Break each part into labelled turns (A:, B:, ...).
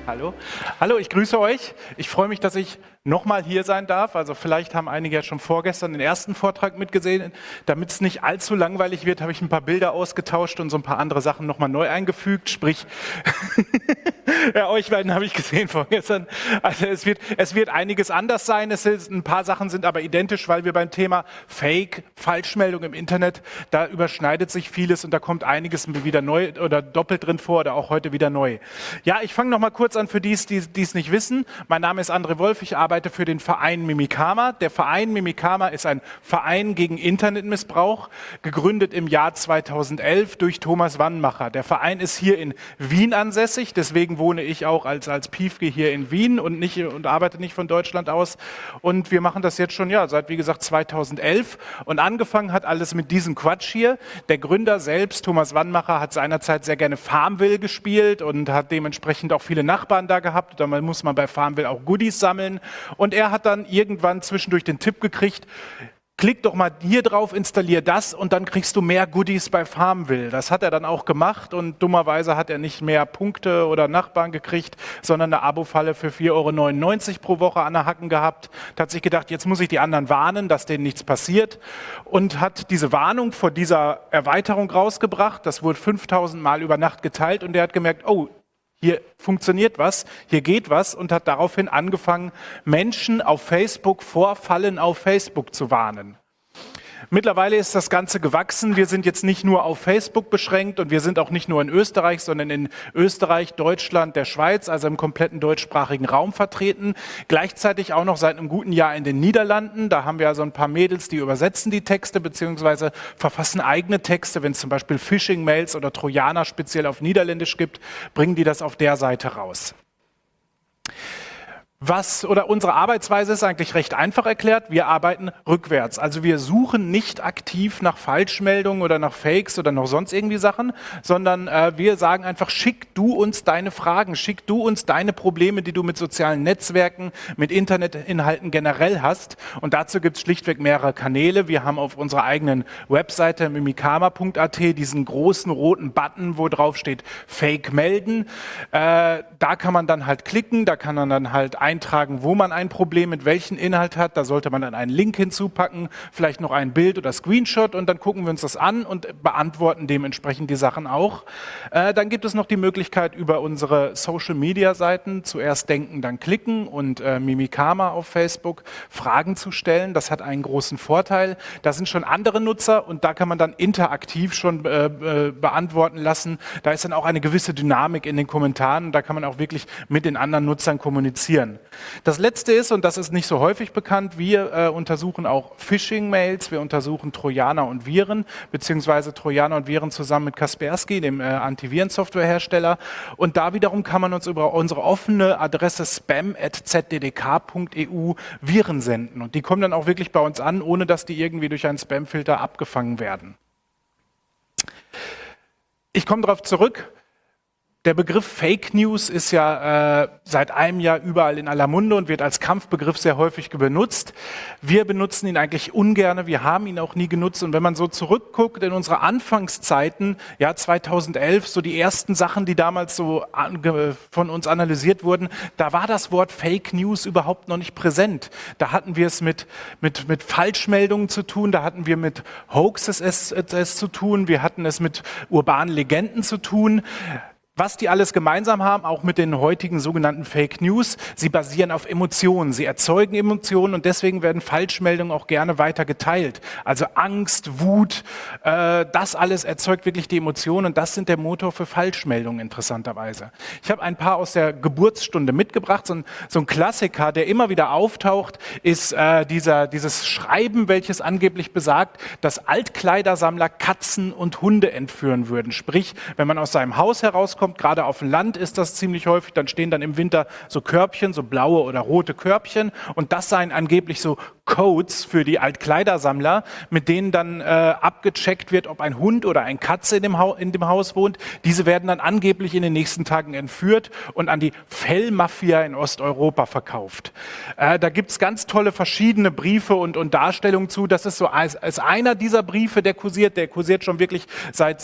A: Hallo. Hallo, ich grüße euch. Ich freue mich, dass ich nochmal hier sein darf. Also vielleicht haben einige ja schon vorgestern den ersten Vortrag mitgesehen. Damit es nicht allzu langweilig wird, habe ich ein paar Bilder ausgetauscht und so ein paar andere Sachen nochmal neu eingefügt. Sprich, ja, euch beiden habe ich gesehen vorgestern. Also es wird einiges anders sein. Ein paar Sachen sind aber identisch, weil wir beim Thema Fake, Falschmeldung im Internet, da überschneidet sich vieles und da kommt einiges wieder neu oder doppelt drin vor oder auch heute wieder neu. Ja, ich fange nochmal kurz an für die es nicht wissen. Mein Name ist André Wolf, ich arbeite für den Verein Mimikama. Der Verein Mimikama ist ein Verein gegen Internetmissbrauch, gegründet im Jahr 2011 durch Thomas Wannmacher. Der Verein ist hier in Wien ansässig, deswegen wohne ich auch als Piefke hier in Wien und arbeite nicht von Deutschland aus. Und wir machen das jetzt schon seit, wie gesagt, 2011. Und angefangen hat alles mit diesem Quatsch hier. Der Gründer selbst, Thomas Wannmacher, hat seinerzeit sehr gerne Farmville gespielt und hat dementsprechend auch viele Nachbarn da gehabt. Da muss man bei Farmville auch Goodies sammeln. Und er hat dann irgendwann zwischendurch den Tipp gekriegt, klick doch mal hier drauf, installier das und dann kriegst du mehr Goodies bei Farmville. Das hat er dann auch gemacht und dummerweise hat er nicht mehr Punkte oder Nachbarn gekriegt, sondern eine Abo-Falle für 4,99 € pro Woche an der Hacken gehabt. Da hat sich gedacht, jetzt muss ich die anderen warnen, dass denen nichts passiert und hat diese Warnung vor dieser Erweiterung rausgebracht. Das wurde 5000 Mal über Nacht geteilt und er hat gemerkt, oh, hier funktioniert was, hier geht was und hat daraufhin angefangen, Menschen auf Facebook vor Fallen auf Facebook zu warnen. Mittlerweile ist das Ganze gewachsen. Wir sind jetzt nicht nur auf Facebook beschränkt und wir sind auch nicht nur in Österreich, sondern in Österreich, Deutschland, der Schweiz, also im kompletten deutschsprachigen Raum vertreten. Gleichzeitig auch noch seit einem guten Jahr in den Niederlanden. Da haben wir also ein paar Mädels, die übersetzen die Texte bzw. verfassen eigene Texte. Wenn es zum Beispiel Phishing-Mails oder Trojaner speziell auf Niederländisch gibt, bringen die das auf der Seite raus. Unsere Arbeitsweise ist eigentlich recht einfach erklärt. Wir arbeiten rückwärts. Also wir suchen nicht aktiv nach Falschmeldungen oder nach Fakes oder noch sonst irgendwie Sachen, sondern wir sagen einfach, schick du uns deine Fragen, schick du uns deine Probleme, die du mit sozialen Netzwerken, mit Internetinhalten generell hast. Und dazu gibt es schlichtweg mehrere Kanäle. Wir haben auf unserer eigenen Webseite mimikama.at diesen großen roten Button, wo drauf steht Fake melden. Da kann man dann halt klicken, da kann man dann halt eintragen, wo man ein Problem mit welchem Inhalt hat. Da sollte man dann einen Link hinzupacken, vielleicht noch ein Bild oder Screenshot und dann gucken wir uns das an und beantworten dementsprechend die Sachen auch. Dann gibt es noch die Möglichkeit über unsere Social-Media-Seiten, zuerst denken, dann klicken und Mimikama auf Facebook, Fragen zu stellen. Das hat einen großen Vorteil. Da sind schon andere Nutzer und da kann man dann interaktiv schon beantworten lassen. Da ist dann auch eine gewisse Dynamik in den Kommentaren und da kann man auch wirklich mit den anderen Nutzern kommunizieren. Das Letzte ist, und das ist nicht so häufig bekannt, wir untersuchen auch Phishing-Mails, wir untersuchen Trojaner und Viren, beziehungsweise Trojaner und Viren zusammen mit Kaspersky, dem Antivirensoftwarehersteller. Und da wiederum kann man uns über unsere offene Adresse spam@zddk.eu Viren senden. Und die kommen dann auch wirklich bei uns an, ohne dass die irgendwie durch einen Spamfilter abgefangen werden. Ich komme darauf zurück. Der Begriff Fake News ist ja seit einem Jahr überall in aller Munde und wird als Kampfbegriff sehr häufig benutzt. Wir benutzen ihn eigentlich ungern, wir haben ihn auch nie genutzt. Und wenn man so zurückguckt in unsere Anfangszeiten, ja 2011, so die ersten Sachen, die damals so von uns analysiert wurden, da war das Wort Fake News überhaupt noch nicht präsent. Da hatten wir es mit Falschmeldungen zu tun, da hatten wir mit Hoaxes es zu tun, wir hatten es mit urbanen Legenden zu tun. Was die alles gemeinsam haben, auch mit den heutigen sogenannten Fake News, sie basieren auf Emotionen, sie erzeugen Emotionen und deswegen werden Falschmeldungen auch gerne weiter geteilt. Also Angst, Wut, das alles erzeugt wirklich die Emotionen und das sind der Motor für Falschmeldungen interessanterweise. Ich habe ein paar aus der Geburtsstunde mitgebracht, so ein Klassiker, der immer wieder auftaucht, ist dieses Schreiben, welches angeblich besagt, dass Altkleidersammler Katzen und Hunde entführen würden. Sprich, wenn man aus seinem Haus herauskommt, gerade auf dem Land ist das ziemlich häufig, dann stehen dann im Winter so Körbchen, so blaue oder rote Körbchen und das seien angeblich so Codes für die Altkleidersammler, mit denen dann abgecheckt wird, ob ein Hund oder eine Katze in dem Haus wohnt. Diese werden dann angeblich in den nächsten Tagen entführt und an die Fellmafia in Osteuropa verkauft. Da gibt es ganz tolle verschiedene Briefe und Darstellungen zu. Das ist so als einer dieser Briefe, der kursiert schon wirklich seit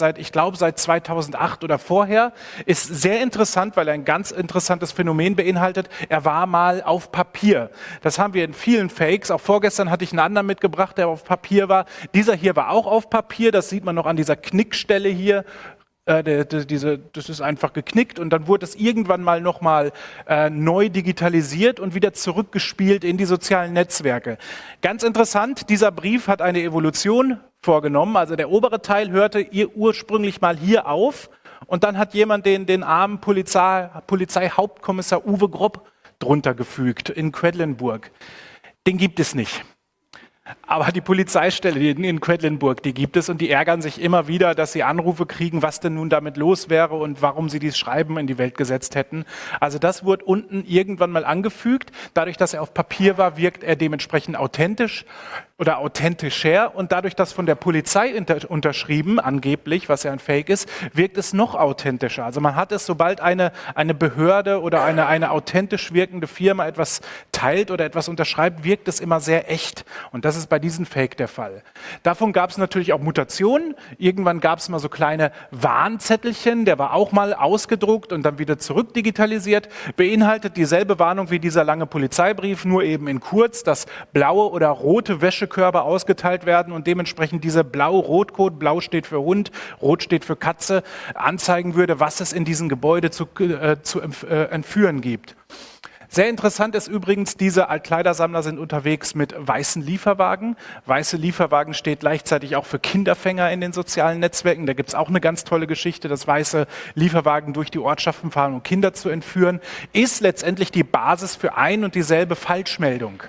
A: 2008 oder vorher. Ist sehr interessant, weil er ein ganz interessantes Phänomen beinhaltet. Er war mal auf Papier. Das haben wir in vielen Fakes. Auch vorgestern hatte ich einen anderen mitgebracht, der auf Papier war. Dieser hier war auch auf Papier. Das sieht man noch an dieser Knickstelle hier. Das ist einfach geknickt und dann wurde es irgendwann mal nochmal neu digitalisiert und wieder zurückgespielt in die sozialen Netzwerke. Ganz interessant, dieser Brief hat eine Evolution vorgenommen. Also der obere Teil hörte ursprünglich mal hier auf und dann hat jemand den armen Polizeihauptkommissar Uwe Grob drunter gefügt in Quedlinburg. Den gibt es nicht. Aber die Polizeistelle in Quedlinburg, die gibt es und die ärgern sich immer wieder, dass sie Anrufe kriegen, was denn nun damit los wäre und warum sie dieses Schreiben in die Welt gesetzt hätten. Also das wurde unten irgendwann mal angefügt. Dadurch, dass er auf Papier war, wirkt er dementsprechend authentisch oder authentischer und dadurch, dass von der Polizei unterschrieben, angeblich, was ja ein Fake ist, wirkt es noch authentischer. Also man hat es, sobald eine Behörde oder eine authentisch wirkende Firma etwas teilt oder etwas unterschreibt, wirkt es immer sehr echt. Und das ist bei diesem Fake der Fall. Davon gab es natürlich auch Mutationen. Irgendwann gab es mal so kleine Warnzettelchen, der war auch mal ausgedruckt und dann wieder zurückdigitalisiert, beinhaltet dieselbe Warnung wie dieser lange Polizeibrief, nur eben in kurz, dass blaue oder rote Wäschekörbe ausgeteilt werden und dementsprechend diese Blau-Rot-Code, blau steht für Hund, rot steht für Katze, anzeigen würde, was es in diesem Gebäude zu entführen gibt. Sehr interessant ist übrigens, diese Altkleidersammler sind unterwegs mit weißen Lieferwagen. Weiße Lieferwagen steht gleichzeitig auch für Kinderfänger in den sozialen Netzwerken. Da gibt es auch eine ganz tolle Geschichte, dass weiße Lieferwagen durch die Ortschaften fahren, um Kinder zu entführen. Ist letztendlich die Basis für ein und dieselbe Falschmeldung.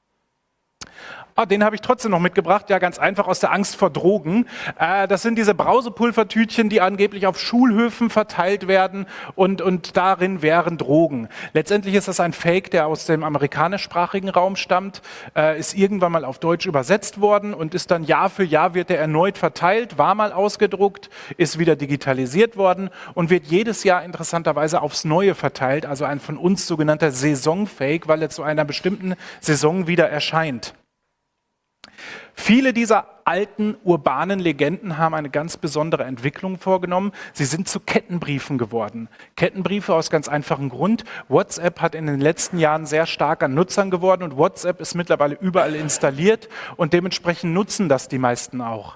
A: Den habe ich trotzdem noch mitgebracht, ja ganz einfach aus der Angst vor Drogen. Das sind diese Brausepulvertütchen, die angeblich auf Schulhöfen verteilt werden und darin wären Drogen. Letztendlich ist das ein Fake, der aus dem amerikanischsprachigen Raum stammt, ist irgendwann mal auf Deutsch übersetzt worden und ist dann Jahr für Jahr wird er erneut verteilt, war mal ausgedruckt, ist wieder digitalisiert worden und wird jedes Jahr interessanterweise aufs Neue verteilt, also ein von uns sogenannter Saisonfake, weil er zu einer bestimmten Saison wieder erscheint. Viele dieser alten urbanen Legenden haben eine ganz besondere Entwicklung vorgenommen. Sie sind zu Kettenbriefen geworden. Kettenbriefe aus ganz einfachem Grund. WhatsApp hat in den letzten Jahren sehr stark an Nutzern geworden und WhatsApp ist mittlerweile überall installiert und dementsprechend nutzen das die meisten auch.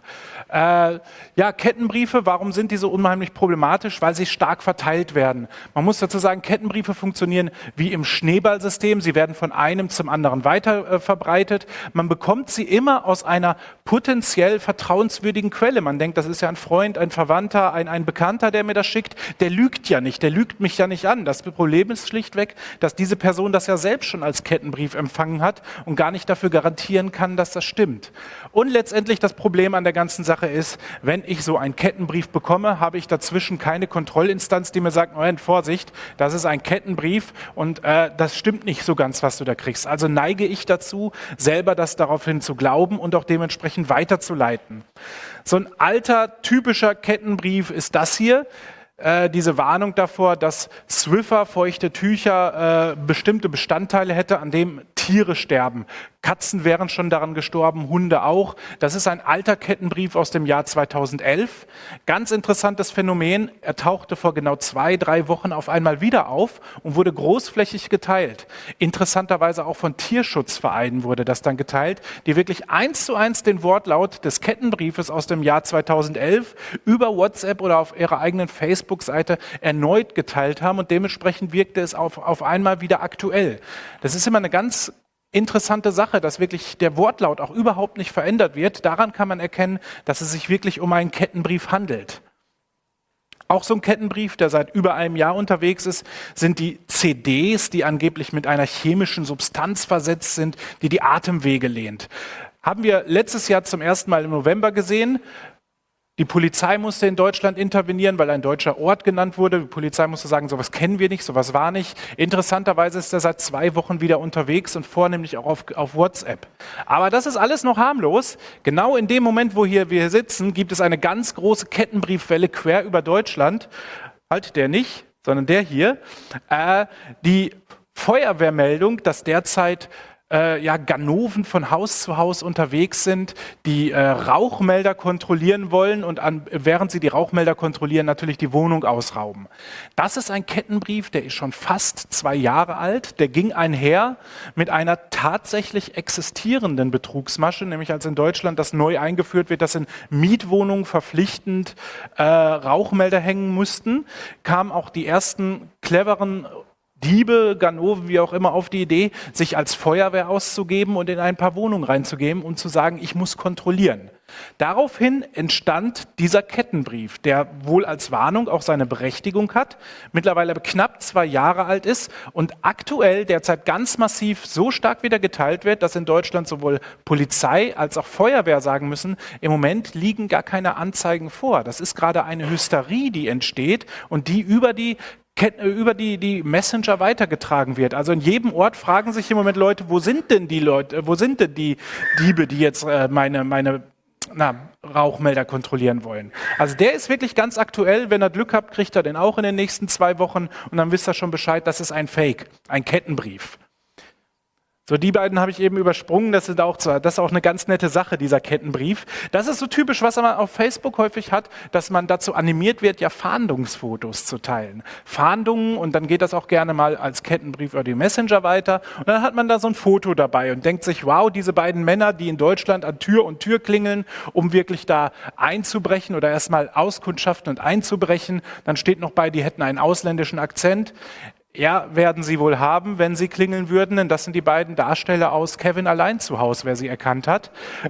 A: Kettenbriefe, warum sind die so unheimlich problematisch? Weil sie stark verteilt werden. Man muss dazu sagen, Kettenbriefe funktionieren wie im Schneeballsystem. Sie werden von einem zum anderen weiter verbreitet. Man bekommt sie immer aus einer potenziell vertrauenswürdigen Quelle. Man denkt, das ist ja ein Freund, ein Verwandter, ein Bekannter, der mir das schickt. Der lügt ja nicht, der lügt mich ja nicht an. Das Problem ist schlichtweg, dass diese Person das ja selbst schon als Kettenbrief empfangen hat und gar nicht dafür garantieren kann, dass das stimmt. Und letztendlich das Problem an der ganzen Sache ist, wenn ich so einen Kettenbrief bekomme, habe ich dazwischen keine Kontrollinstanz, die mir sagt, Moment, Vorsicht, das ist ein Kettenbrief und das stimmt nicht so ganz, was du da kriegst. Also neige ich dazu, selber das daraufhin zu glauben und auch dementsprechend weiterzuleiten. So ein alter, typischer Kettenbrief ist das hier. Diese Warnung davor, dass Swiffer, feuchte Tücher, bestimmte Bestandteile hätte, an dem Tiere sterben. Katzen wären schon daran gestorben, Hunde auch. Das ist ein alter Kettenbrief aus dem Jahr 2011. Ganz interessantes Phänomen. Er tauchte vor genau 2-3 Wochen auf einmal wieder auf und wurde großflächig geteilt. Interessanterweise auch von Tierschutzvereinen wurde das dann geteilt, die wirklich 1:1 den Wortlaut des Kettenbriefes aus dem Jahr 2011 über WhatsApp oder auf ihrer eigenen Facebook-Seite erneut geteilt haben und dementsprechend wirkte es auf einmal wieder aktuell. Das ist immer eine ganz interessante Sache, dass wirklich der Wortlaut auch überhaupt nicht verändert wird. Daran kann man erkennen, dass es sich wirklich um einen Kettenbrief handelt. Auch so ein Kettenbrief, der seit über einem Jahr unterwegs ist, sind die CDs, die angeblich mit einer chemischen Substanz versetzt sind, die die Atemwege lähmt. Haben wir letztes Jahr zum ersten Mal im November gesehen. Die Polizei musste in Deutschland intervenieren, weil ein deutscher Ort genannt wurde. Die Polizei musste sagen, sowas kennen wir nicht, sowas war nicht. Interessanterweise ist er seit 2 Wochen wieder unterwegs und vornehmlich auch auf WhatsApp. Aber das ist alles noch harmlos. Genau in dem Moment, wo wir hier sitzen, gibt es eine ganz große Kettenbriefwelle quer über Deutschland. Halt, der nicht, sondern der hier. Die Feuerwehrmeldung, dass derzeit Ganoven von Haus zu Haus unterwegs sind, die Rauchmelder kontrollieren wollen und während sie die Rauchmelder kontrollieren, natürlich die Wohnung ausrauben. Das ist ein Kettenbrief, der ist schon fast 2 Jahre alt. Der ging einher mit einer tatsächlich existierenden Betrugsmasche, nämlich als in Deutschland das neu eingeführt wird, dass in Mietwohnungen verpflichtend Rauchmelder hängen mussten, kamen auch die ersten cleveren Diebe, Ganoven, wie auch immer, auf die Idee, sich als Feuerwehr auszugeben und in ein paar Wohnungen reinzugeben und zu sagen, ich muss kontrollieren. Daraufhin entstand dieser Kettenbrief, der wohl als Warnung auch seine Berechtigung hat, mittlerweile knapp 2 Jahre alt ist und aktuell derzeit ganz massiv so stark wieder geteilt wird, dass in Deutschland sowohl Polizei als auch Feuerwehr sagen müssen, im Moment liegen gar keine Anzeigen vor. Das ist gerade eine Hysterie, die entsteht und die über die Messenger weitergetragen wird. Also in jedem Ort fragen sich im Moment Leute, wo sind denn die Diebe, die jetzt meine Rauchmelder kontrollieren wollen. Also der ist wirklich ganz aktuell. Wenn ihr Glück habt, kriegt er den auch in den nächsten 2 Wochen und dann wisst ihr schon Bescheid, das ist ein Fake, ein Kettenbrief. So, die beiden habe ich eben übersprungen, das ist auch eine ganz nette Sache, dieser Kettenbrief. Das ist so typisch, was man auf Facebook häufig hat, dass man dazu animiert wird, ja Fahndungsfotos zu teilen. Fahndungen und dann geht das auch gerne mal als Kettenbrief über die Messenger weiter und dann hat man da so ein Foto dabei und denkt sich, wow, diese beiden Männer, die in Deutschland an Tür und Tür klingeln, um wirklich da einzubrechen oder erstmal auskundschaften und einzubrechen, dann steht noch bei, die hätten einen ausländischen Akzent. Ja, werden sie wohl haben, wenn sie klingeln würden, denn das sind die beiden Darsteller aus Kevin allein zu Hause, wer sie erkannt hat.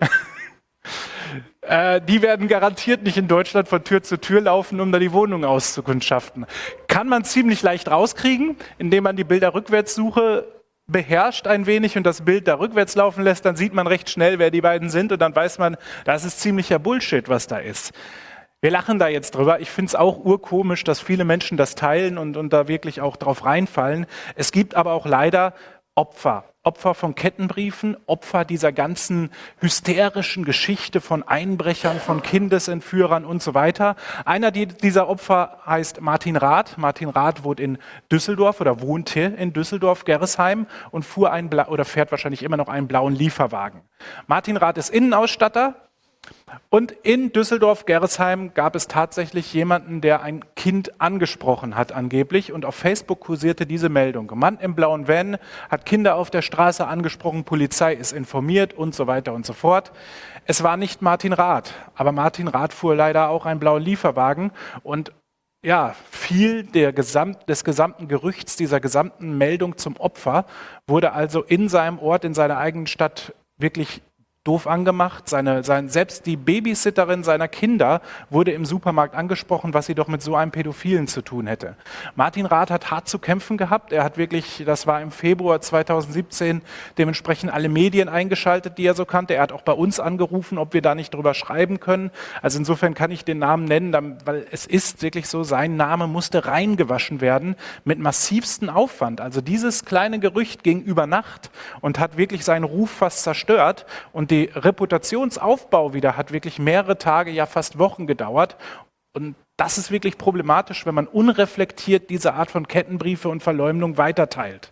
A: Die werden garantiert nicht in Deutschland von Tür zu Tür laufen, um da die Wohnung auszukundschaften. Kann man ziemlich leicht rauskriegen, indem man die Bilderrückwärtssuche beherrscht ein wenig und das Bild da rückwärts laufen lässt, dann sieht man recht schnell, wer die beiden sind und dann weiß man, das ist ziemlicher Bullshit, was da ist. Wir lachen da jetzt drüber. Ich finde es auch urkomisch, dass viele Menschen das teilen und da wirklich auch drauf reinfallen. Es gibt aber auch leider Opfer. Opfer von Kettenbriefen, Opfer dieser ganzen hysterischen Geschichte von Einbrechern, von Kindesentführern und so weiter. Einer dieser Opfer heißt Martin Rath. Martin Rath wohnt in Düsseldorf oder wohnte in Düsseldorf, Gerresheim und fährt wahrscheinlich immer noch einen blauen Lieferwagen. Martin Rath ist Innenausstatter. Und in Düsseldorf-Gerresheim gab es tatsächlich jemanden, der ein Kind angesprochen hat angeblich und auf Facebook kursierte diese Meldung. Mann im blauen Van hat Kinder auf der Straße angesprochen, Polizei ist informiert und so weiter und so fort. Es war nicht Martin Rath, aber Martin Rath fuhr leider auch einen blauen Lieferwagen und ja, viel des gesamten Gerüchts, dieser gesamten Meldung zum Opfer wurde also in seinem Ort, in seiner eigenen Stadt wirklich doof angemacht. Selbst die Babysitterin seiner Kinder wurde im Supermarkt angesprochen, was sie doch mit so einem Pädophilen zu tun hätte. Martin Rath hat hart zu kämpfen gehabt. Er hat wirklich, das war im Februar 2017, dementsprechend alle Medien eingeschaltet, die er so kannte. Er hat auch bei uns angerufen, ob wir da nicht drüber schreiben können. Also insofern kann ich den Namen nennen, weil es ist wirklich so, sein Name musste reingewaschen werden mit massivstem Aufwand. Also dieses kleine Gerücht ging über Nacht und hat wirklich seinen Ruf fast zerstört und die Reputationsaufbau wieder hat wirklich mehrere Tage, ja fast Wochen gedauert. Und das ist wirklich problematisch, wenn man unreflektiert diese Art von Kettenbriefe und Verleumdung weiterteilt.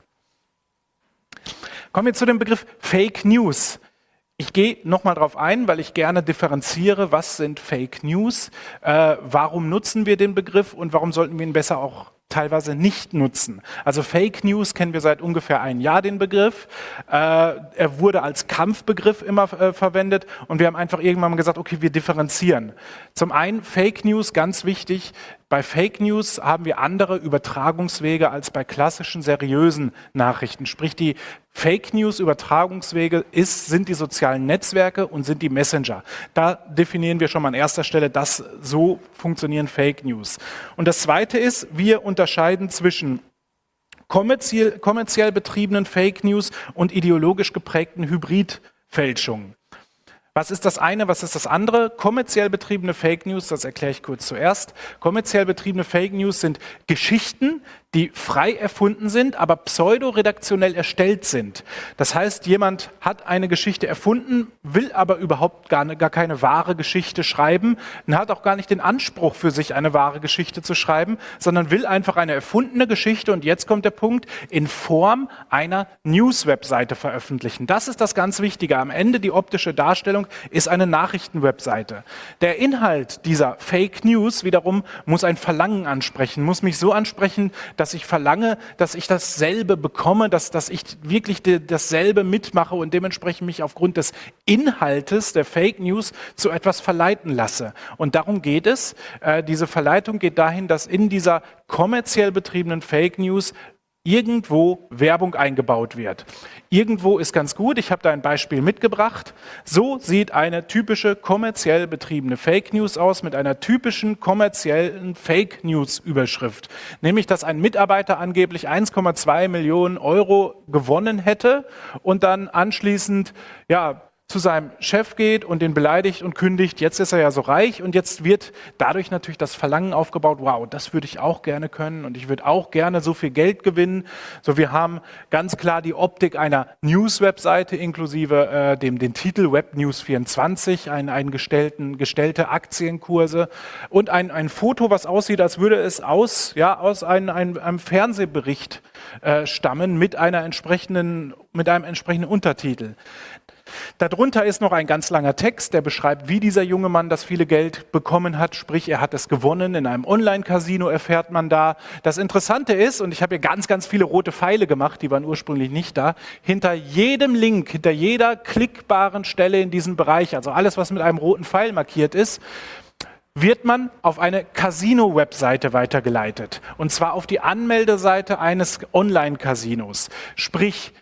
A: Kommen wir zu dem Begriff Fake News. Ich gehe nochmal drauf ein, weil ich gerne differenziere, was sind Fake News, warum nutzen wir den Begriff und warum sollten wir ihn besser auch teilweise nicht nutzen. Also Fake News kennen wir seit ungefähr 1 Jahr den Begriff. Er wurde als Kampfbegriff immer verwendet und wir haben einfach irgendwann mal gesagt, okay, wir differenzieren. Zum einen Fake News, ganz wichtig, bei Fake News haben wir andere Übertragungswege als bei klassischen, seriösen Nachrichten. Sprich, die Fake News Übertragungswege sind die sozialen Netzwerke und sind die Messenger. Da definieren wir schon mal an erster Stelle, dass so funktionieren Fake News. Und das Zweite ist, wir unterscheiden zwischen kommerziell betriebenen Fake News und ideologisch geprägten Hybridfälschungen. Was ist das eine, was ist das andere? Kommerziell betriebene Fake News, das erkläre ich kurz zuerst. Kommerziell betriebene Fake News sind Geschichten, die frei erfunden sind, aber pseudoredaktionell erstellt sind. Das heißt, jemand hat eine Geschichte erfunden, will aber überhaupt gar keine wahre Geschichte schreiben und hat auch gar nicht den Anspruch für sich, eine wahre Geschichte zu schreiben, sondern will einfach eine erfundene Geschichte, und jetzt kommt der Punkt, in Form einer News-Webseite veröffentlichen. Das ist das ganz Wichtige. Am Ende die optische Darstellung ist eine Nachrichtenwebseite. Der Inhalt dieser Fake News wiederum muss ein Verlangen ansprechen, muss mich so ansprechen, dass ich verlange, dass ich dasselbe bekomme, dass ich wirklich dasselbe mitmache und dementsprechend mich aufgrund des Inhaltes der Fake News zu etwas verleiten lasse. Und darum geht es. Diese Verleitung geht dahin, dass in dieser kommerziell betriebenen Fake News irgendwo Werbung eingebaut wird. Irgendwo ist ganz gut, ich habe da ein Beispiel mitgebracht. So sieht eine typische kommerziell betriebene Fake News aus mit einer typischen kommerziellen Fake News Überschrift. Nämlich, dass ein Mitarbeiter angeblich 1,2 Millionen Euro gewonnen hätte und dann anschließend, zu seinem Chef geht und den beleidigt und kündigt, jetzt ist er ja so reich, und jetzt wird dadurch natürlich das Verlangen aufgebaut, wow, das würde ich auch gerne können und ich würde auch gerne so viel Geld gewinnen. So, wir haben ganz klar die Optik einer News-Webseite inklusive den Titel Web News 24, gestellte Aktienkurse und ein Foto, was aussieht, als würde es aus einem Fernsehbericht stammen mit einem entsprechenden Untertitel. Darunter ist noch ein ganz langer Text, der beschreibt, wie dieser junge Mann das viele Geld bekommen hat, sprich er hat es gewonnen, in einem Online-Casino erfährt man da. Das Interessante ist, und ich habe hier ganz, ganz viele rote Pfeile gemacht, die waren ursprünglich nicht da, hinter jedem Link, hinter jeder klickbaren Stelle in diesem Bereich, also alles, was mit einem roten Pfeil markiert ist, wird man auf eine Casino-Webseite weitergeleitet. Und zwar auf die Anmeldeseite eines Online-Casinos. Sprich,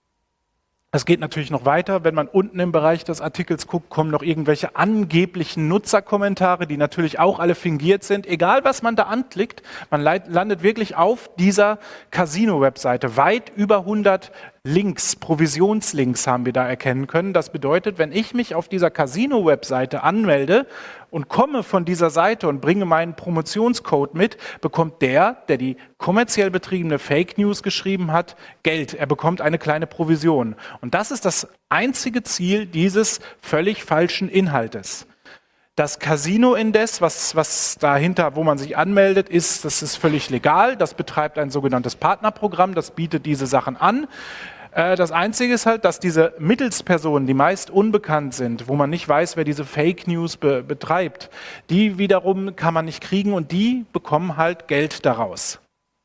A: es geht natürlich noch weiter, wenn man unten im Bereich des Artikels guckt, kommen noch irgendwelche angeblichen Nutzerkommentare, die natürlich auch alle fingiert sind. Egal, was man da anklickt, man landet wirklich auf dieser Casino-Webseite. Weit über 100 Links, Provisionslinks haben wir da erkennen können. Das bedeutet, wenn ich mich auf dieser Casino-Webseite anmelde und komme von dieser Seite und bringe meinen Promotionscode mit, bekommt der die kommerziell betriebene Fake News geschrieben hat, Geld. Er bekommt eine kleine Provision. Und das ist das einzige Ziel dieses völlig falschen Inhaltes. Das Casino indes, was dahinter, wo man sich anmeldet, das ist völlig legal. Das betreibt ein sogenanntes Partnerprogramm, das bietet diese Sachen an. Das Einzige ist halt, dass diese Mittelspersonen, die meist unbekannt sind, wo man nicht weiß, wer diese Fake News betreibt, die wiederum kann man nicht kriegen und die bekommen halt Geld daraus.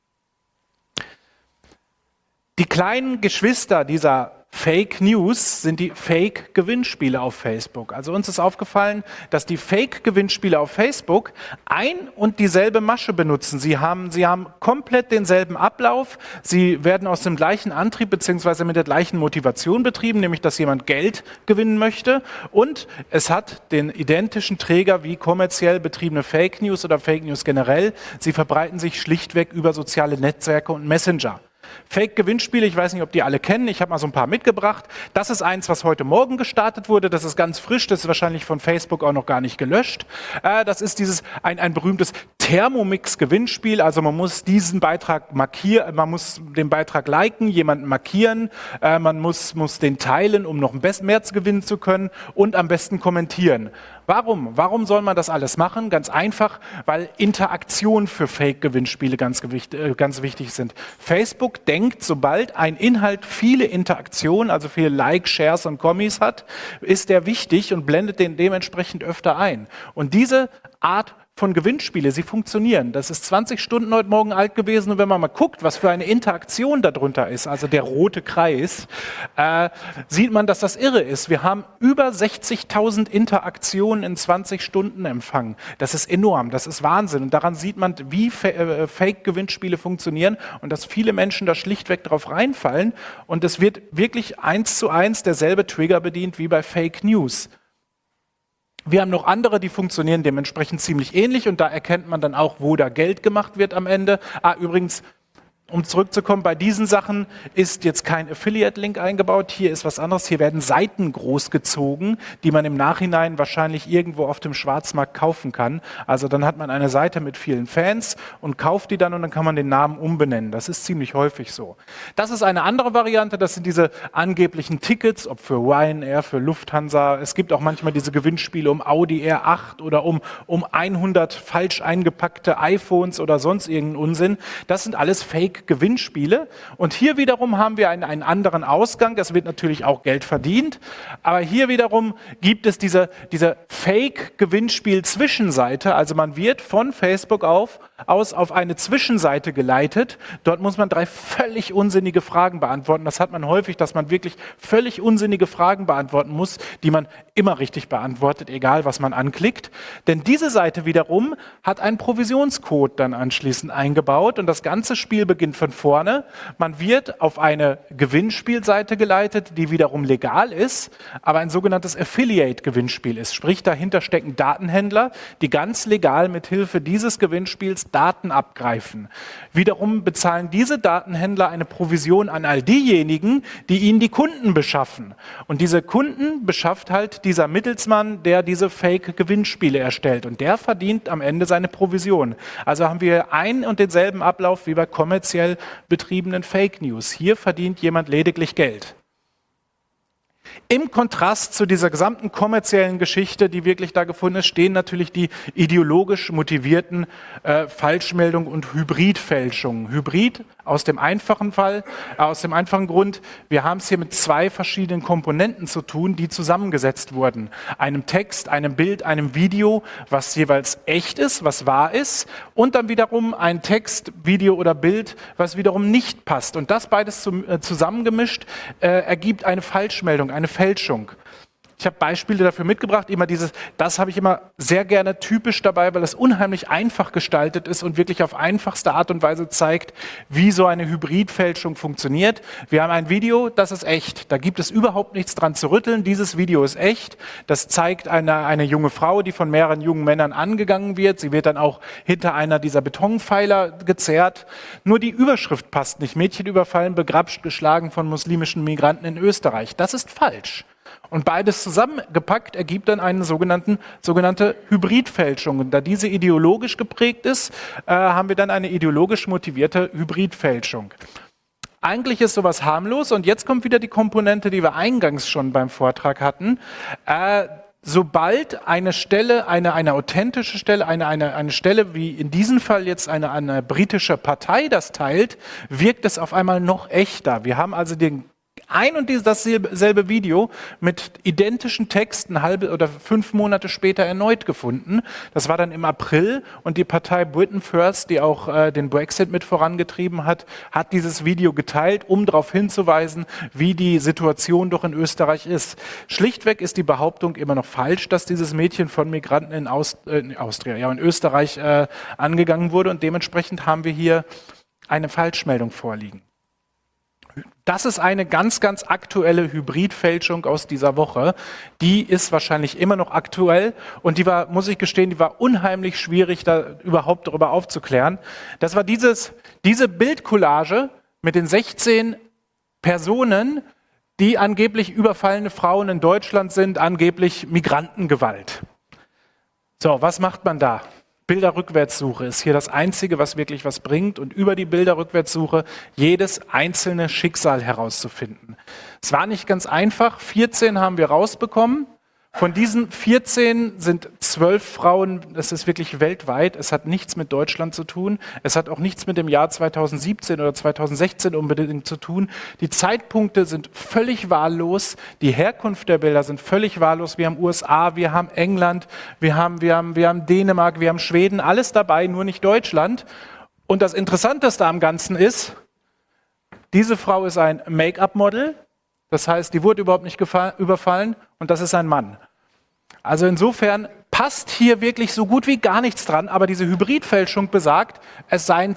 A: Die kleinen Geschwister dieser Fake News sind die Fake-Gewinnspiele auf Facebook. Also uns ist aufgefallen, dass die Fake-Gewinnspiele auf Facebook ein und dieselbe Masche benutzen. Sie haben komplett denselben Ablauf. Sie werden aus dem gleichen Antrieb bzw. mit der gleichen Motivation betrieben, nämlich dass jemand Geld gewinnen möchte. Und es hat den identischen Träger wie kommerziell betriebene Fake News oder Fake News generell. Sie verbreiten sich schlichtweg über soziale Netzwerke und Messenger. Fake-Gewinnspiele, ich weiß nicht, ob die alle kennen, ich habe mal so ein paar mitgebracht. Das ist eins, was heute Morgen gestartet wurde, das ist ganz frisch, das ist wahrscheinlich von Facebook auch noch gar nicht gelöscht. Das ist ein berühmtes Thermomix-Gewinnspiel, also man muss diesen Beitrag markieren, man muss den Beitrag liken, jemanden markieren, man muss den teilen, um noch mehr gewinnen zu können und am besten kommentieren. Warum soll man das alles machen? Ganz einfach, weil Interaktion für Fake-Gewinnspiele ganz wichtig sind. Facebook denkt, sobald ein Inhalt viele Interaktionen, also viele Likes, Shares und Kommis hat, ist der wichtig und blendet den dementsprechend öfter ein. Und diese Art von Gewinnspiele, sie funktionieren. Das ist 20 Stunden heute Morgen alt gewesen und wenn man mal guckt, was für eine Interaktion darunter ist, also der rote Kreis, sieht man, dass das irre ist. Wir haben über 60.000 Interaktionen in 20 Stunden empfangen. Das ist enorm, das ist Wahnsinn. Und daran sieht man, wie Fake-Gewinnspiele funktionieren und dass viele Menschen da schlichtweg drauf reinfallen. Und es wird wirklich 1:1 derselbe Trigger bedient wie bei Fake News. Wir haben noch andere, die funktionieren dementsprechend ziemlich ähnlich und da erkennt man dann auch, wo da Geld gemacht wird am Ende. Übrigens, um zurückzukommen, bei diesen Sachen ist jetzt kein Affiliate-Link eingebaut. Hier ist was anderes. Hier werden Seiten großgezogen, die man im Nachhinein wahrscheinlich irgendwo auf dem Schwarzmarkt kaufen kann. Also dann hat man eine Seite mit vielen Fans und kauft die dann und dann kann man den Namen umbenennen. Das ist ziemlich häufig so. Das ist eine andere Variante. Das sind diese angeblichen Tickets, ob für Ryanair, für Lufthansa. Es gibt auch manchmal diese Gewinnspiele um Audi R8 oder um 100 falsch eingepackte iPhones oder sonst irgendeinen Unsinn. Das sind alles Fake-Gewinnspiele. Und hier wiederum haben wir einen anderen Ausgang. Das wird natürlich auch Geld verdient. Aber hier wiederum gibt es diese Fake-Gewinnspiel-Zwischenseite. Also man wird von Facebook aus auf eine Zwischenseite geleitet. Dort muss man 3 völlig unsinnige Fragen beantworten. Das hat man häufig, dass man wirklich völlig unsinnige Fragen beantworten muss, die man immer richtig beantwortet, egal was man anklickt. Denn diese Seite wiederum hat einen Provisionscode dann anschließend eingebaut und das ganze Spiel beginnt von vorne. Man wird auf eine Gewinnspielseite geleitet, die wiederum legal ist, aber ein sogenanntes Affiliate-Gewinnspiel ist. Sprich, dahinter stecken Datenhändler, die ganz legal mit Hilfe dieses Gewinnspiels Daten abgreifen. Wiederum bezahlen diese Datenhändler eine Provision an all diejenigen, die ihnen die Kunden beschaffen. Und diese Kunden beschafft halt dieser Mittelsmann, der diese Fake-Gewinnspiele erstellt. Und der verdient am Ende seine Provision. Also haben wir einen und denselben Ablauf wie bei kommerziell betriebenen Fake News. Hier verdient jemand lediglich Geld. Im Kontrast zu dieser gesamten kommerziellen Geschichte, die wirklich da gefunden ist, stehen natürlich die ideologisch motivierten Falschmeldungen und Hybridfälschungen. Hybrid aus dem einfachen Grund, wir haben es hier mit 2 verschiedenen Komponenten zu tun, die zusammengesetzt wurden. Einem Text, einem Bild, einem Video, was jeweils echt ist, was wahr ist, und dann wiederum ein Text, Video oder Bild, was wiederum nicht passt. Und das beides zusammengemischt ergibt eine Falschmeldung, eine Fälschung. Ich habe Beispiele dafür mitgebracht, das habe ich immer sehr gerne typisch dabei, weil es unheimlich einfach gestaltet ist und wirklich auf einfachste Art und Weise zeigt, wie so eine Hybridfälschung funktioniert. Wir haben ein Video, das ist echt. Da gibt es überhaupt nichts dran zu rütteln. Dieses Video ist echt. Das zeigt eine junge Frau, die von mehreren jungen Männern angegangen wird. Sie wird dann auch hinter einer dieser Betonpfeiler gezerrt. Nur die Überschrift passt nicht. Mädchen überfallen, begrapscht, geschlagen von muslimischen Migranten in Österreich. Das ist falsch. Und beides zusammengepackt ergibt dann eine sogenannte Hybridfälschung. Und da diese ideologisch geprägt ist, haben wir dann eine ideologisch motivierte Hybridfälschung. Eigentlich ist sowas harmlos und jetzt kommt wieder die Komponente, die wir eingangs schon beim Vortrag hatten. Sobald eine Stelle, eine authentische Stelle, eine Stelle wie in diesem Fall jetzt eine britische Partei das teilt, wirkt es auf einmal noch echter. Wir haben also ein und dasselbe Video mit identischen Texten 5 Monate später erneut gefunden. Das war dann im April und die Partei Britain First, die auch den Brexit mit vorangetrieben hat, hat dieses Video geteilt, um darauf hinzuweisen, wie die Situation doch in Österreich ist. Schlichtweg ist die Behauptung immer noch falsch, dass dieses Mädchen von Migranten in Österreich angegangen wurde und dementsprechend haben wir hier eine Falschmeldung vorliegen. Das ist eine ganz, ganz aktuelle Hybridfälschung aus dieser Woche. Die ist wahrscheinlich immer noch aktuell und die war, muss ich gestehen, die war unheimlich schwierig, da überhaupt darüber aufzuklären. Das war diese Bildcollage mit den 16 Personen, die angeblich überfallene Frauen in Deutschland sind, angeblich Migrantengewalt. So, was macht man da? Bilderrückwärtssuche ist hier das Einzige, was wirklich was bringt und über die Bilderrückwärtssuche jedes einzelne Schicksal herauszufinden. Es war nicht ganz einfach, 14 haben wir rausbekommen. Von diesen 14 sind 12 Frauen, das ist wirklich weltweit, es hat nichts mit Deutschland zu tun, es hat auch nichts mit dem Jahr 2017 oder 2016 unbedingt zu tun. Die Zeitpunkte sind völlig wahllos, die Herkunft der Bilder sind völlig wahllos. Wir haben USA, wir haben England, wir haben Dänemark, wir haben Schweden, alles dabei, nur nicht Deutschland. Und das Interessanteste am Ganzen ist, diese Frau ist ein Make-up-Model. Das heißt, die wurde überhaupt nicht überfallen und das ist ein Mann. Also insofern passt hier wirklich so gut wie gar nichts dran, aber diese Hybridfälschung besagt, es seien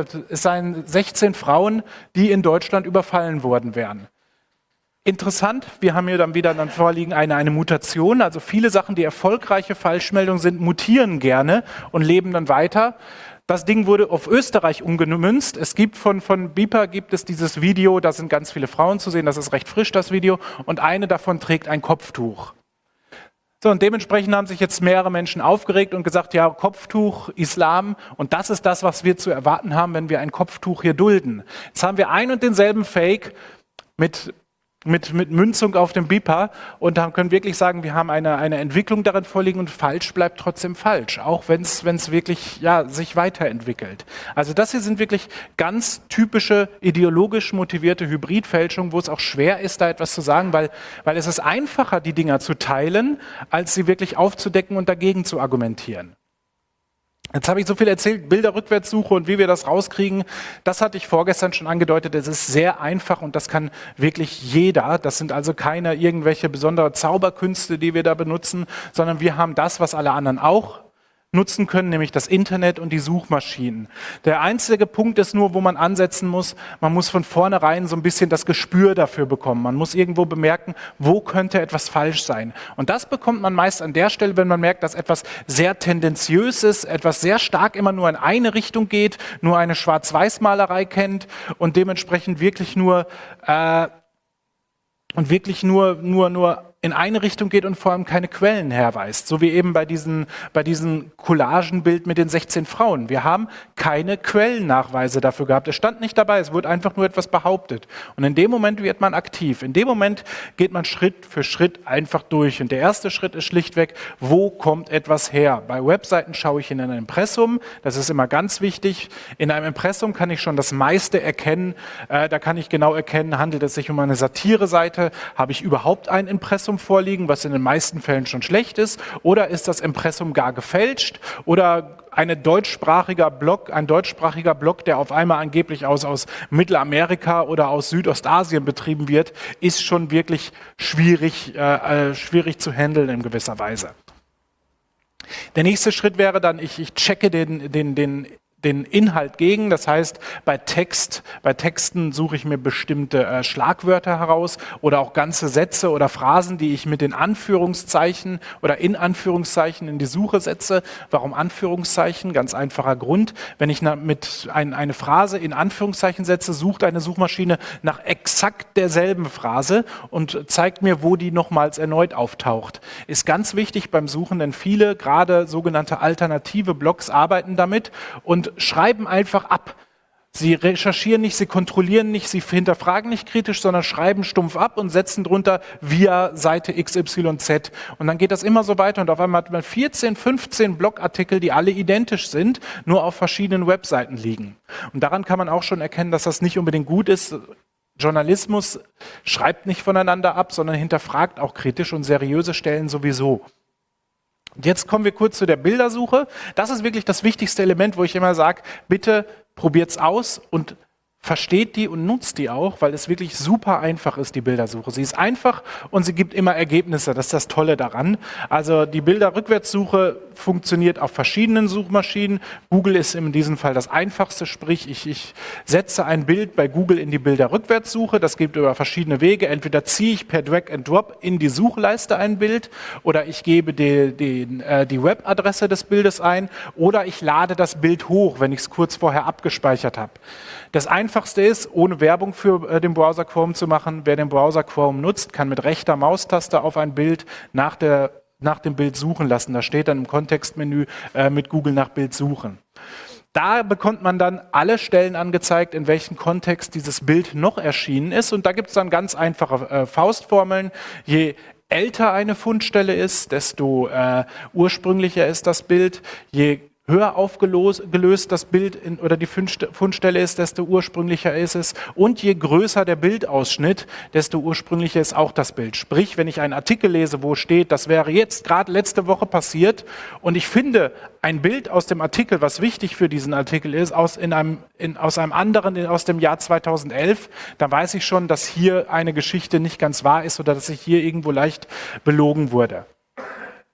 A: 16 Frauen, die in Deutschland überfallen worden wären. Interessant, wir haben hier dann wieder vorliegen eine Mutation, also viele Sachen, die erfolgreiche Falschmeldungen sind, mutieren gerne und leben dann weiter. Das Ding wurde auf Österreich umgemünzt. Es gibt von Bipa gibt es dieses Video, da sind ganz viele Frauen zu sehen, das ist recht frisch, das Video, und eine davon trägt ein Kopftuch. So, und dementsprechend haben sich jetzt mehrere Menschen aufgeregt und gesagt, ja, Kopftuch, Islam, und das ist das, was wir zu erwarten haben, wenn wir ein Kopftuch hier dulden. Jetzt haben wir ein und denselben Fake mit Münzung auf dem Bipa und können wirklich sagen, wir haben eine Entwicklung darin vorliegen und falsch bleibt trotzdem falsch, auch wenn es wirklich sich weiterentwickelt. Also das hier sind wirklich ganz typische ideologisch motivierte Hybridfälschungen, wo es auch schwer ist, da etwas zu sagen, weil es ist einfacher, die Dinger zu teilen, als sie wirklich aufzudecken und dagegen zu argumentieren. Jetzt habe ich so viel erzählt, Bilderrückwärtssuche und wie wir das rauskriegen. Das hatte ich vorgestern schon angedeutet. Es ist sehr einfach und das kann wirklich jeder. Das sind also keine irgendwelche besondere Zauberkünste, die wir da benutzen, sondern wir haben das, was alle anderen auch nutzen können, nämlich das Internet und die Suchmaschinen. Der einzige Punkt ist nur, wo man ansetzen muss, man muss von vornherein so ein bisschen das Gespür dafür bekommen. Man muss irgendwo bemerken, wo könnte etwas falsch sein. Und das bekommt man meist an der Stelle, wenn man merkt, dass etwas sehr tendenziös ist, etwas sehr stark immer nur in eine Richtung geht, nur eine Schwarz-Weiß-Malerei kennt und dementsprechend wirklich nur in eine Richtung geht und vor allem keine Quellen herweist. So wie eben bei diesen Collagenbild mit den 16 Frauen. Wir haben keine Quellennachweise dafür gehabt. Es stand nicht dabei, es wurde einfach nur etwas behauptet. Und in dem Moment wird man aktiv. In dem Moment geht man Schritt für Schritt einfach durch. Und der erste Schritt ist schlichtweg, wo kommt etwas her? Bei Webseiten schaue ich in ein Impressum. Das ist immer ganz wichtig. In einem Impressum kann ich schon das meiste erkennen. Da kann ich genau erkennen, handelt es sich um eine Satire-Seite? Habe ich überhaupt ein Impressum vorliegen, was in den meisten Fällen schon schlecht ist, oder ist das Impressum gar gefälscht oder ein deutschsprachiger Blog, der auf einmal angeblich aus Mittelamerika oder aus Südostasien betrieben wird, ist schon wirklich schwierig zu handeln in gewisser Weise. Der nächste Schritt wäre dann, ich checke den Inhalt gegen. Das heißt, bei Texten suche ich mir bestimmte Schlagwörter heraus oder auch ganze Sätze oder Phrasen, die ich mit den Anführungszeichen oder in Anführungszeichen in die Suche setze. Warum Anführungszeichen? Ganz einfacher Grund. Wenn ich eine Phrase in Anführungszeichen setze, sucht eine Suchmaschine nach exakt derselben Phrase und zeigt mir, wo die nochmals erneut auftaucht. Ist ganz wichtig beim Suchen, denn viele, gerade sogenannte alternative Blogs, arbeiten damit und schreiben einfach ab. Sie recherchieren nicht, sie kontrollieren nicht, sie hinterfragen nicht kritisch, sondern schreiben stumpf ab und setzen drunter via Seite XYZ. Und dann geht das immer so weiter und auf einmal hat man 14, 15 Blogartikel, die alle identisch sind, nur auf verschiedenen Webseiten liegen. Und daran kann man auch schon erkennen, dass das nicht unbedingt gut ist. Journalismus schreibt nicht voneinander ab, sondern hinterfragt auch kritisch und seriöse Stellen sowieso. Und jetzt kommen wir kurz zu der Bildersuche. Das ist wirklich das wichtigste Element, wo ich immer sage, bitte probiert's aus und versteht die und nutzt die auch, weil es wirklich super einfach ist, die Bildersuche. Sie ist einfach und sie gibt immer Ergebnisse. Das ist das Tolle daran. Also die Bilderrückwärtssuche funktioniert auf verschiedenen Suchmaschinen. Google ist in diesem Fall das einfachste, sprich ich setze ein Bild bei Google in die Bilderrückwärtssuche. Das geht über verschiedene Wege. Entweder ziehe ich per Drag and Drop in die Suchleiste ein Bild oder ich gebe die Webadresse des Bildes ein oder ich lade das Bild hoch, wenn ich es kurz vorher abgespeichert habe. Das Einfachste ist, ohne Werbung für den Browser Chrome zu machen, wer den Browser Chrome nutzt, kann mit rechter Maustaste auf ein Bild nach dem Bild suchen lassen. Da steht dann im Kontextmenü mit Google nach Bild suchen. Da bekommt man dann alle Stellen angezeigt, in welchem Kontext dieses Bild noch erschienen ist. Und da gibt es dann ganz einfache Faustformeln. Je älter eine Fundstelle ist, desto ursprünglicher ist das Bild. Je höher aufgelöst das Bild oder die Fundstelle ist, desto ursprünglicher ist es. Und je größer der Bildausschnitt, desto ursprünglicher ist auch das Bild. Sprich, wenn ich einen Artikel lese, wo steht, das wäre jetzt gerade letzte Woche passiert und ich finde ein Bild aus dem Artikel, was wichtig für diesen Artikel ist, aus einem anderen, aus dem Jahr 2011, dann weiß ich schon, dass hier eine Geschichte nicht ganz wahr ist oder dass ich hier irgendwo leicht belogen wurde.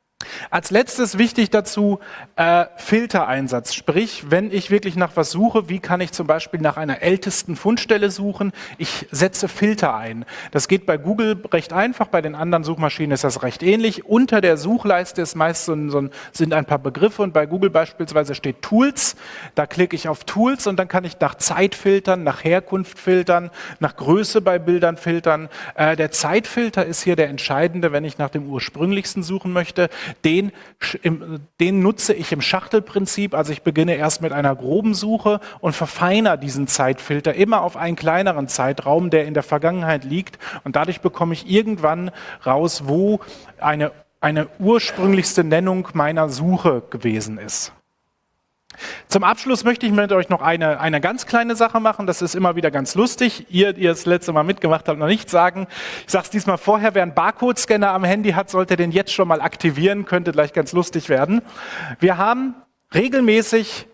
A: Als letztes wichtig dazu Filtereinsatz. Sprich, wenn ich wirklich nach was suche, wie kann ich zum Beispiel nach einer ältesten Fundstelle suchen? Ich setze Filter ein. Das geht bei Google recht einfach, bei den anderen Suchmaschinen ist das recht ähnlich. Unter der Suchleiste ist meist sind ein paar Begriffe und bei Google beispielsweise steht Tools. Da klicke ich auf Tools und dann kann ich nach Zeit filtern, nach Herkunft filtern, nach Größe bei Bildern filtern. Der Zeitfilter ist hier der entscheidende, wenn ich nach dem ursprünglichsten suchen möchte. Den nutze ich im Schachtelprinzip, also ich beginne erst mit einer groben Suche und verfeinere diesen Zeitfilter immer auf einen kleineren Zeitraum, der in der Vergangenheit liegt und dadurch bekomme ich irgendwann raus, wo eine ursprünglichste Nennung meiner Suche gewesen ist. Zum Abschluss möchte ich mit euch noch eine ganz kleine Sache machen, das ist immer wieder ganz lustig. Ihr das letzte Mal mitgemacht habt, noch nicht sagen. Ich sage es diesmal vorher, wer einen Barcode-Scanner am Handy hat, sollte den jetzt schon mal aktivieren, könnte gleich ganz lustig werden. Wir haben regelmäßig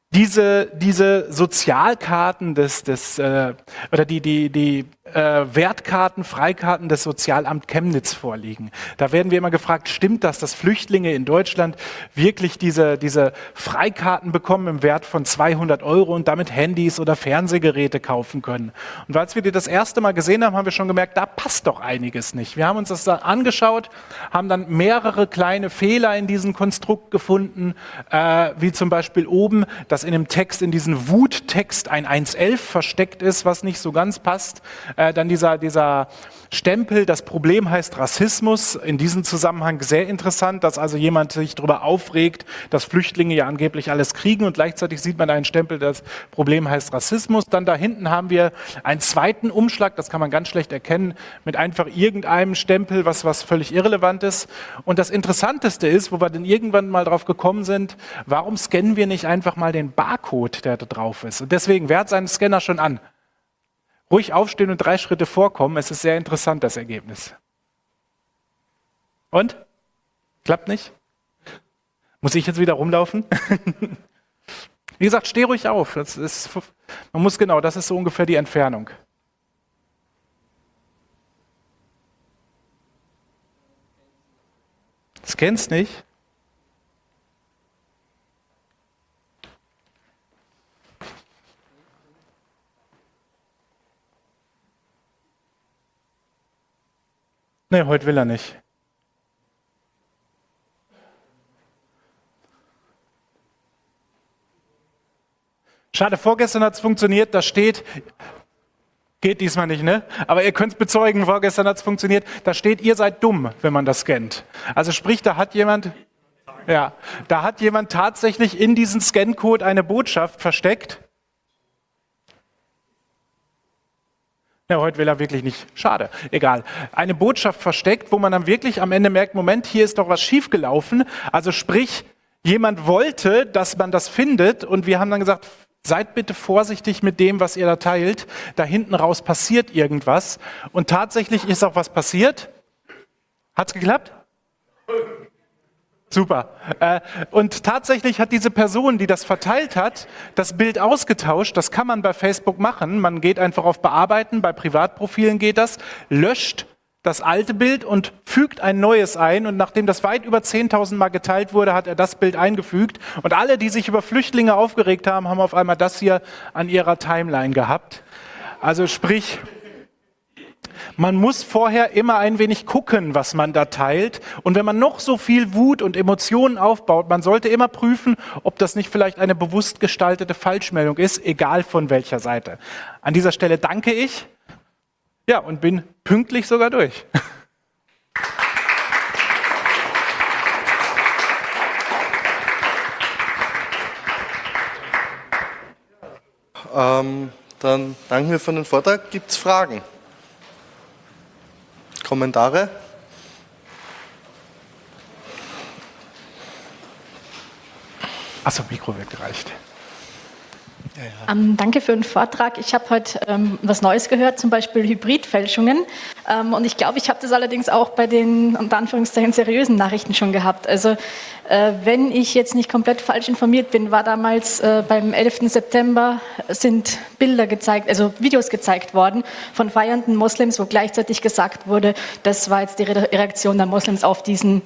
A: diese Sozialkarten oder die Wertkarten, Freikarten des Sozialamt Chemnitz vorliegen. Da werden wir immer gefragt, stimmt das, dass Flüchtlinge in Deutschland wirklich diese Freikarten bekommen im Wert von 200 € und damit Handys oder Fernsehgeräte kaufen können? Und als wir die das erste Mal gesehen haben, haben wir schon gemerkt, da passt doch einiges nicht. Wir haben uns das dann angeschaut, haben dann mehrere kleine Fehler in diesem Konstrukt gefunden, wie zum Beispiel oben, dass in dem Text, in diesem Wut-Text ein 1.11 versteckt ist, was nicht so ganz passt. Dann dieser Stempel, das Problem heißt Rassismus, in diesem Zusammenhang sehr interessant, dass also jemand sich darüber aufregt, dass Flüchtlinge ja angeblich alles kriegen und gleichzeitig sieht man einen Stempel, das Problem heißt Rassismus. Dann da hinten haben wir einen zweiten Umschlag, das kann man ganz schlecht erkennen, mit einfach irgendeinem Stempel, was völlig irrelevant ist. Und das Interessanteste ist, wo wir dann irgendwann mal drauf gekommen sind, warum scannen wir nicht einfach mal den Barcode, der da drauf ist? Und deswegen, wer hat seinen Scanner schon an? Ruhig aufstehen und 3 Schritte vorkommen. Es ist sehr interessant, das Ergebnis. Und? Klappt nicht? Muss ich jetzt wieder rumlaufen? Wie gesagt, steh ruhig auf. Das ist so ungefähr die Entfernung. Scann's nicht? Nee, heute will er nicht. Schade, vorgestern hat es funktioniert, da steht, geht diesmal nicht, ne? Aber ihr könnt es bezeugen, vorgestern hat es funktioniert, da steht, ihr seid dumm, wenn man das scannt. Also sprich, da hat jemand tatsächlich in diesen Scancode eine Botschaft versteckt. Ja, heute will er wirklich nicht. Schade, egal. Eine Botschaft versteckt, wo man dann wirklich am Ende merkt, Moment, hier ist doch was schiefgelaufen. Also sprich, jemand wollte, dass man das findet und wir haben dann gesagt, seid bitte vorsichtig mit dem, was ihr da teilt. Da hinten raus passiert irgendwas. Und tatsächlich ist auch was passiert. Hat's geklappt? Super. Und tatsächlich hat diese Person, die das verteilt hat, das Bild ausgetauscht. Das kann man bei Facebook machen. Man geht einfach auf Bearbeiten, bei Privatprofilen geht das, löscht das alte Bild und fügt ein neues ein. Und nachdem das weit über 10.000 Mal geteilt wurde, hat er das Bild eingefügt. Und alle, die sich über Flüchtlinge aufgeregt haben, haben auf einmal das hier an ihrer Timeline gehabt. Also sprich, man muss vorher immer ein wenig gucken, was man da teilt. Und wenn man noch so viel Wut und Emotionen aufbaut, man sollte immer prüfen, ob das nicht vielleicht eine bewusst gestaltete Falschmeldung ist, egal von welcher Seite. An dieser Stelle danke ich. Ja, und bin pünktlich sogar durch.
B: Dann danken wir für den Vortrag. Gibt es Fragen? Kommentare?
A: Achso, Mikro wird gereicht.
C: Danke für den Vortrag. Ich habe heute was Neues gehört, zum Beispiel Hybridfälschungen. Und ich glaube, ich habe das allerdings auch bei den, unter Anführungszeichen, seriösen Nachrichten schon gehabt. Also wenn ich jetzt nicht komplett falsch informiert bin, war damals beim 11. September sind Bilder gezeigt, also Videos gezeigt worden von feiernden Moslems, wo gleichzeitig gesagt wurde, das war jetzt die Reaktion der Moslems auf diesen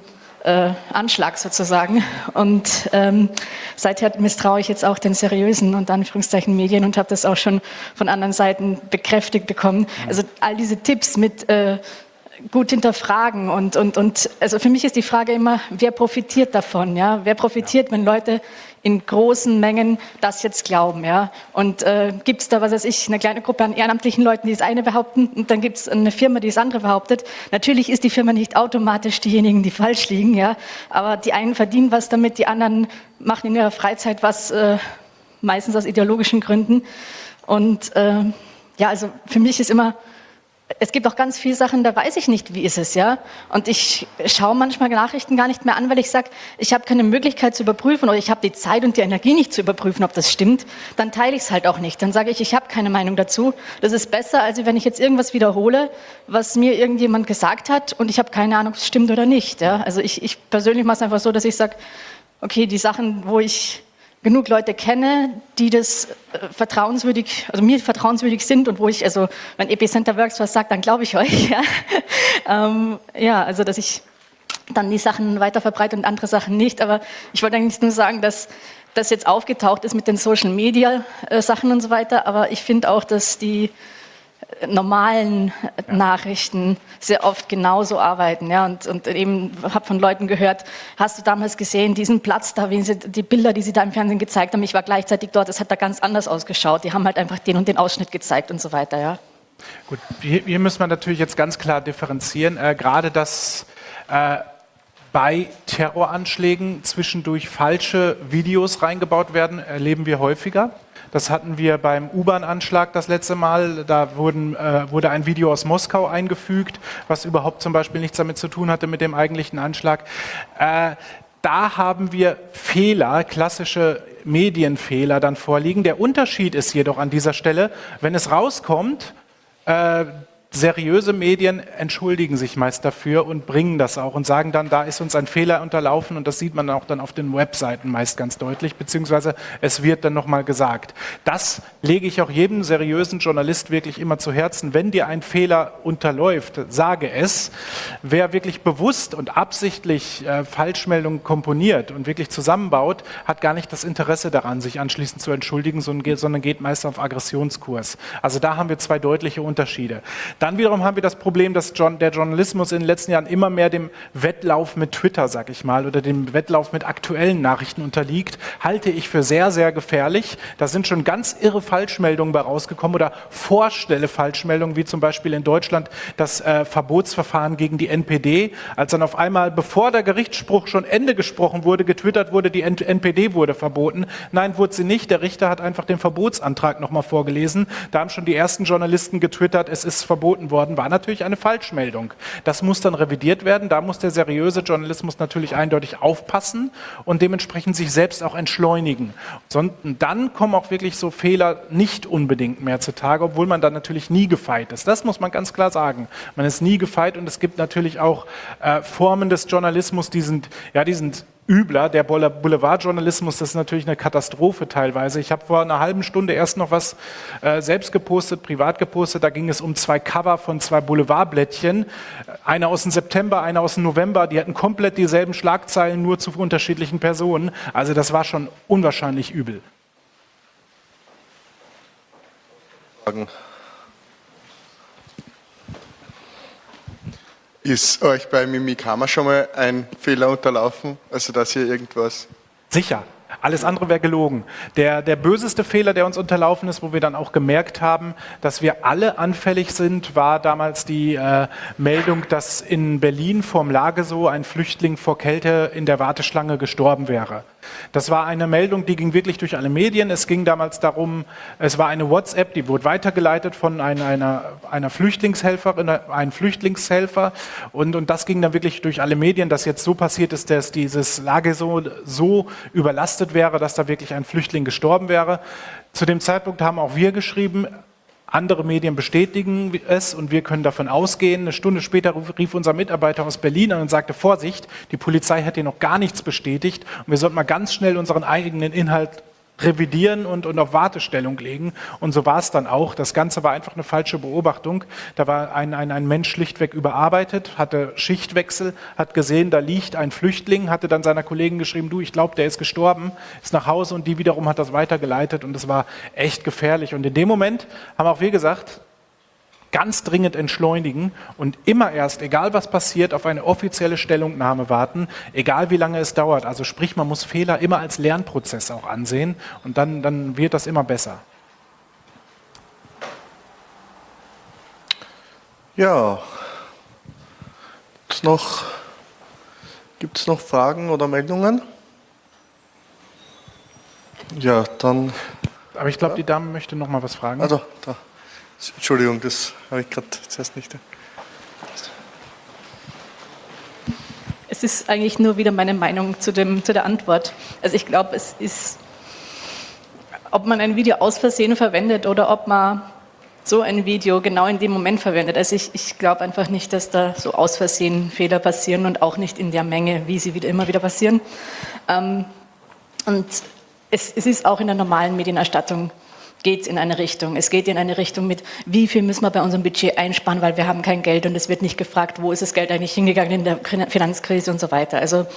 C: Anschlag sozusagen. Und seither misstraue ich jetzt auch den seriösen und Anführungszeichen Medien und habe das auch schon von anderen Seiten bekräftigt bekommen. Also all diese Tipps mit gut hinterfragen und also für mich ist die Frage immer, wer profitiert davon? Ja? Wer profitiert, wenn Leute in großen Mengen das jetzt glauben? Ja? Und gibt es da, was weiß ich, eine kleine Gruppe an ehrenamtlichen Leuten, die das eine behaupten und dann gibt es eine Firma, die das andere behauptet. Natürlich ist die Firma nicht automatisch diejenigen, die falsch liegen, ja? Aber die einen verdienen was damit, die anderen machen in ihrer Freizeit was, meistens aus ideologischen Gründen. Und ja, also für mich ist immer, es gibt auch ganz viele Sachen, da weiß ich nicht, wie ist es, ja. Und ich schaue manchmal Nachrichten gar nicht mehr an, weil ich sage, ich habe keine Möglichkeit zu überprüfen oder ich habe die Zeit und die Energie nicht zu überprüfen, ob das stimmt. Dann teile ich es halt auch nicht. Dann sage ich habe keine Meinung dazu. Das ist besser, als wenn ich jetzt irgendwas wiederhole, was mir irgendjemand gesagt hat und ich habe keine Ahnung, ob es stimmt oder nicht. Ja? Also ich persönlich mache es einfach so, dass ich sage, okay, die Sachen, wo ich genug Leute kenne, die das vertrauenswürdig, also mir vertrauenswürdig sind und wo ich, also wenn Epicenter Works was sagt, dann glaube ich euch. Ja, ja, also dass ich dann die Sachen weiter verbreite und andere Sachen nicht. Aber ich wollte eigentlich nur sagen, dass das jetzt aufgetaucht ist mit den Social Media Sachen und so weiter. Aber ich finde auch, dass die normalen Nachrichten sehr oft genauso arbeiten. Ja? Und eben habe von Leuten gehört, hast du damals gesehen, diesen Platz da, die Bilder, die sie da im Fernsehen gezeigt haben, ich war gleichzeitig dort, das hat da ganz anders ausgeschaut. Die haben halt einfach den und den Ausschnitt gezeigt und so weiter. Ja?
A: Gut, hier müssen wir natürlich jetzt ganz klar differenzieren. Gerade dass bei Terroranschlägen zwischendurch falsche Videos reingebaut werden, erleben wir häufiger. Das hatten wir beim U-Bahn-Anschlag das letzte Mal. Da wurde ein Video aus Moskau eingefügt, was überhaupt zum Beispiel nichts damit zu tun hatte mit dem eigentlichen Anschlag. Da haben wir Fehler, klassische Medienfehler dann vorliegen. Der Unterschied ist jedoch an dieser Stelle, wenn es rauskommt, seriöse Medien entschuldigen sich meist dafür und bringen das auch und sagen dann, da ist uns ein Fehler unterlaufen und das sieht man auch dann auf den Webseiten meist ganz deutlich, beziehungsweise es wird dann nochmal gesagt. Das lege ich auch jedem seriösen Journalist wirklich immer zu Herzen. Wenn dir ein Fehler unterläuft, sage es. Wer wirklich bewusst und absichtlich Falschmeldungen komponiert und wirklich zusammenbaut, hat gar nicht das Interesse daran, sich anschließend zu entschuldigen, sondern geht meist auf Aggressionskurs. Also da haben wir zwei deutliche Unterschiede. Dann wiederum haben wir das Problem, dass der Journalismus in den letzten Jahren immer mehr dem Wettlauf mit Twitter, sag ich mal, oder dem Wettlauf mit aktuellen Nachrichten unterliegt, halte ich für sehr, sehr gefährlich. Da sind schon ganz irre Falschmeldungen bei rausgekommen oder Vorstelle-Falschmeldungen, wie zum Beispiel in Deutschland das Verbotsverfahren gegen die NPD, als dann auf einmal, bevor der Gerichtsspruch schon Ende gesprochen wurde, getwittert wurde, die NPD wurde verboten. Nein, wurde sie nicht. Der Richter hat einfach den Verbotsantrag nochmal vorgelesen. Da haben schon die ersten Journalisten getwittert, es ist verboten worden, war natürlich eine Falschmeldung. Das muss dann revidiert werden. Da muss der seriöse Journalismus natürlich eindeutig aufpassen und dementsprechend sich selbst auch entschleunigen. Dann kommen auch wirklich so Fehler nicht unbedingt mehr zutage, obwohl man dann natürlich nie gefeit ist. Das muss man ganz klar sagen. Man ist nie gefeit und es gibt natürlich auch Formen des Journalismus, die sind übler. Der Boulevardjournalismus, das ist natürlich eine Katastrophe teilweise. Ich habe vor einer halben Stunde erst noch was selbst gepostet, privat gepostet. Da ging es um 2 Cover von 2 Boulevardblättchen. Einer aus dem September, einer aus dem November. Die hatten komplett dieselben Schlagzeilen, nur zu unterschiedlichen Personen. Also das war schon unwahrscheinlich übel.
D: Ist euch bei Mimikama schon mal ein Fehler unterlaufen? Also dass ihr irgendwas...
A: Sicher. Alles andere wäre gelogen. Der böseste Fehler, der uns unterlaufen ist, wo wir dann auch gemerkt haben, dass wir alle anfällig sind, war damals die Meldung, dass in Berlin vorm Lageso ein Flüchtling vor Kälte in der Warteschlange gestorben wäre. Das war eine Meldung, die ging wirklich durch alle Medien. Es ging damals darum, es war eine WhatsApp, die wurde weitergeleitet von einer Flüchtlingshelferin, einem Flüchtlingshelfer. Und das ging dann wirklich durch alle Medien, dass jetzt so passiert ist, dass dieses Lageso so überlastet wäre, dass da wirklich ein Flüchtling gestorben wäre. Zu dem Zeitpunkt haben auch wir geschrieben, andere Medien bestätigen es und wir können davon ausgehen. Eine Stunde später rief unser Mitarbeiter aus Berlin an und sagte, Vorsicht, die Polizei hat hier noch gar nichts bestätigt und wir sollten mal ganz schnell unseren eigenen Inhalt revidieren und auf Wartestellung legen. Und so war es dann auch. Das Ganze war einfach eine falsche Beobachtung. Da war ein Mensch schlichtweg überarbeitet, hatte Schichtwechsel, hat gesehen, da liegt ein Flüchtling, hatte dann seiner Kollegin geschrieben, du, ich glaube, der ist gestorben, ist nach Hause und die wiederum hat das weitergeleitet und das war echt gefährlich. Und in dem Moment haben auch wir gesagt, ganz dringend entschleunigen und immer erst, egal was passiert, auf eine offizielle Stellungnahme warten, egal wie lange es dauert. Also sprich, man muss Fehler immer als Lernprozess auch ansehen und dann wird das immer besser.
B: Ja, gibt es noch Fragen oder Meldungen? Ja, dann.
A: Aber ich glaube, die Dame möchte noch mal was fragen.
B: Also, da. Entschuldigung, das habe ich gerade zuerst nicht.
C: Es ist eigentlich nur wieder meine Meinung zu der Antwort. Also ich glaube, es ist, ob man ein Video aus Versehen verwendet oder ob man so ein Video genau in dem Moment verwendet. Also ich glaube einfach nicht, dass da so aus Versehen Fehler passieren und auch nicht in der Menge, wie sie immer wieder passieren. Und es ist auch in der normalen Medienerstattung geht es in eine Richtung. Es geht in eine Richtung mit, wie viel müssen wir bei unserem Budget einsparen, weil wir haben kein Geld und es wird nicht gefragt, wo ist das Geld eigentlich hingegangen in der Finanzkrise und so weiter. Also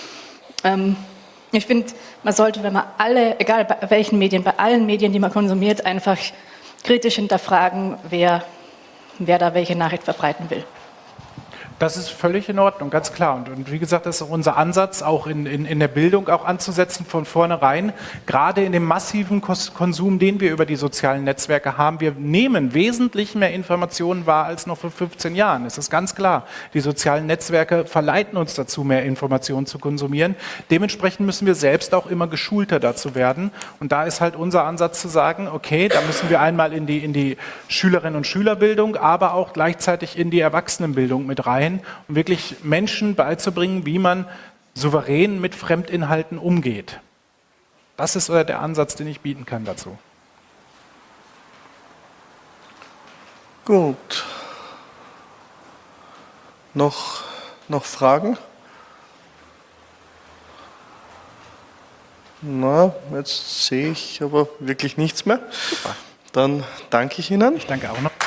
C: ich finde, man sollte, wenn man egal bei welchen Medien, bei allen Medien, die man konsumiert, einfach kritisch hinterfragen, wer da welche Nachricht verbreiten will.
A: Das ist völlig in Ordnung, ganz klar. Und wie gesagt, das ist unser Ansatz, auch in der Bildung auch anzusetzen von vornherein. Gerade in dem massiven Konsum, den wir über die sozialen Netzwerke haben. Wir nehmen wesentlich mehr Informationen wahr als noch vor 15 Jahren. Das ist ganz klar. Die sozialen Netzwerke verleiten uns dazu, mehr Informationen zu konsumieren. Dementsprechend müssen wir selbst auch immer geschulter dazu werden. Und da ist halt unser Ansatz zu sagen, okay, da müssen wir einmal in die Schülerinnen- und Schülerbildung, aber auch gleichzeitig in die Erwachsenenbildung mit rein, um wirklich Menschen beizubringen, wie man souverän mit Fremdinhalten umgeht. Das ist der Ansatz, den ich bieten kann dazu.
B: Gut. Noch Fragen? Na, jetzt sehe ich aber wirklich nichts mehr.
A: Super.
B: Dann danke ich Ihnen.
A: Ich danke auch noch.